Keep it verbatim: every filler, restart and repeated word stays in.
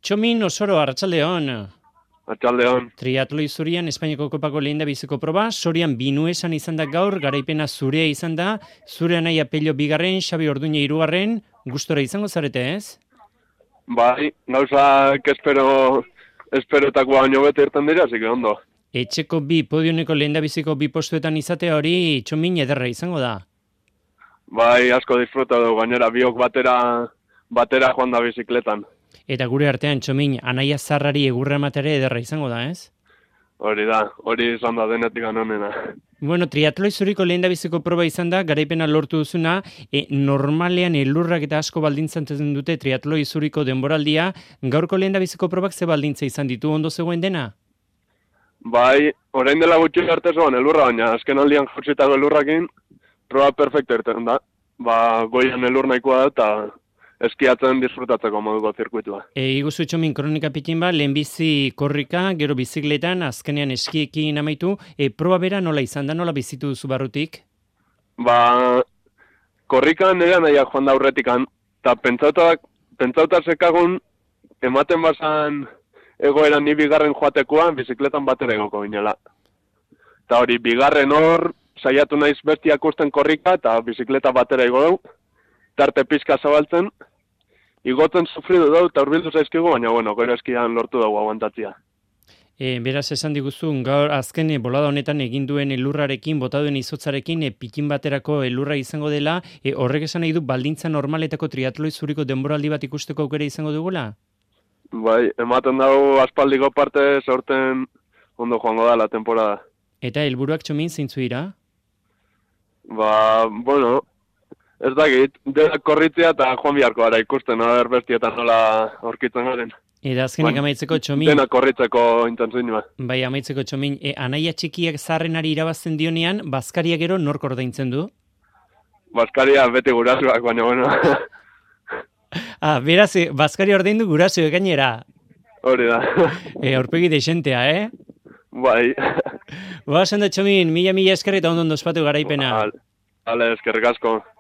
Txomin Osoro, arratsaldeon. Arratsaldeon. Triatloi zurian Espainiako kopako lehen da biziko proba, Sorian Binuesan izan da gaur, garaipena zurea izan da, zure anaia Pello bigarren, Xabi Orduña hirugarren, gustora izango zarete ez? Bai, gauzak espero, esperotako baino bete irten dira, zik ondo. Etxeko bi, podioneko lehen da biziko bi postuetan izatea hori, Txomin ederra izango da. Bai, asko disfruta du, gainera biok batera, batera joan da bizikletan. Eta gure artean, Txomin, anaia zarrari egurra ematere ederra izango da, ez? Hori da, hori izan da denetik anonena. Bueno, triatloi zuriko lehen da biziko proba izan da, garaipena lortu duzuna, e, normalean elurrak eta asko baldintzatzen dute triatloi zuriko denboraldia, gaurko lehen da biziko probak ze baldintza izan ditu, ondo zegoen dena? Bai, orain dela gutxi arte zegoen elurra, baina azken aldian jautsitako elurrakin, proba perfecto irten da. Ba, goian elur nahikoa da, eta eskiatzen disfrutatzeko moduko zirkuitua. E, iguzu Txomin, kronika pikin ba, lehenbizi korrika, gero bizikletan, azkenean eskiekin amaitu, e, proba bera nola izan da, nola bizitu duzu barrutik? Ba, korrikan nire nahiak joan da aurretikan, eta pentsautak, pentsautak sekagun, ematen bazan egoera ni bigarren joatekoa, bizikletan batera egoko ginela. Eta hori, bigarren hor, saiatu naiz bestiak usten korrika, eta bizikleta batera ego dugu, tarte pizka zabaltzen, igotzen sufridu dugu, eta urbildu zaizkigu, baina, bueno, gero eskian lortu dugu aguantatzia. E, beraz, esan diguzu, gaur azken e, bolada honetan egin duen elurrarekin, bota duen izotzarekin, e, pikin baterako elurra izango dela, e, horrek esan nahi du baldintza normaletako triatloi zuriko denboraldi bat ikusteko aukera izango dugula? Bai, ematen dago aspaldiko parte sorten ondo joango da la temporada. Eta helburuak Txomin zeintzu dira? Ba, bueno, ez dakit, denak korritzea eta joan biharko gara ikusten, haber bestietan nola aurkitzen garen. Eta azkenik Ba, amaitzeko Txomin... Denak korritzeko intentzioa. Bai, amaitzeko Txomin, e, anaia txikiak zarrenari irabazten dionean, bazkaria gero nork ordaintzen du? Baskaria beti gurasoak, baina, bueno... Ah, beraz, e, bazkari ordaindu gurasoek gainera. Hori da. E, aurpegi desentea, eh? Bai. Ba, esan da Txomin, mila mila esker eta ondo ondo ospatu garaipena. Vale, eskerrik asko.